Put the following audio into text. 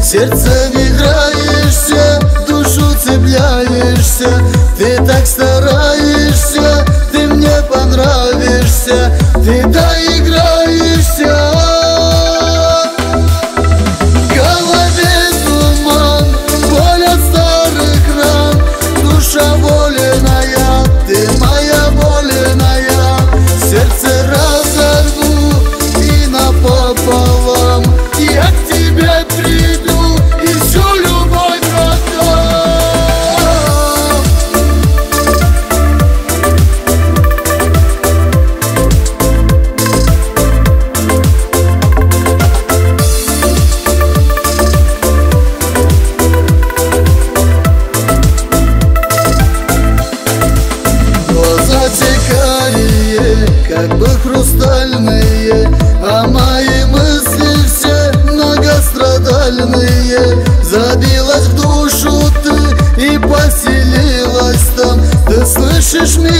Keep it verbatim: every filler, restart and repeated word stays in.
сердцем играешься, в душу цепляешься. Ты так стараешься, ты мне понравишься, ты доиграешься. В голове туман, боль от старых ран, душа воленая, ты моя воленая. Сердце разорву и напополам, я к тебе приду и всю любовь отдам. Глаза те карие, как бы хрустальные, а мои мысли все многострадальные. Забилась в душу ты и поселилась там. Ты слышишь меня?